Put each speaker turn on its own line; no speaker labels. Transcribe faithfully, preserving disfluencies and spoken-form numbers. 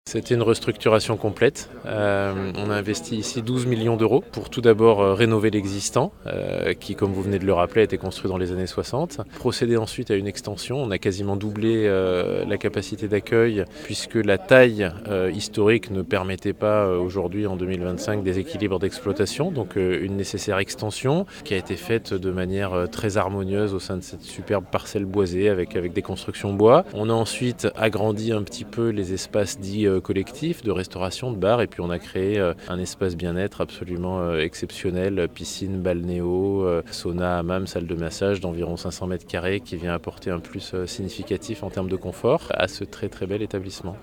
C'était une restructuration complète. Euh, on a investi ici douze millions d'euros pour tout d'abord euh, rénover l'existant, euh, qui, comme vous venez de le rappeler, a été construit dans les années soixante. Procéder ensuite à une extension. On a quasiment doublé euh, la capacité d'accueil, puisque la taille euh, historique ne permettait pas euh, aujourd'hui, en deux mille vingt-cinq, des équilibres d'exploitation. Donc euh, une nécessaire extension qui a été faite de manière euh, très harmonieuse au sein de cette superbe parcelle boisée avec, avec des constructions bois. On a ensuite agrandi un petit peu les espaces dits euh, collectifs de restauration, de bar, et puis on a créé euh, un espace bien-être absolument euh, exceptionnel, piscine, balnéo, euh, sauna, hammam, salle de massage d'environ cinq cents mètres carrés qui vient apporter un plus euh, significatif en termes de confort à ce très très bel établissement.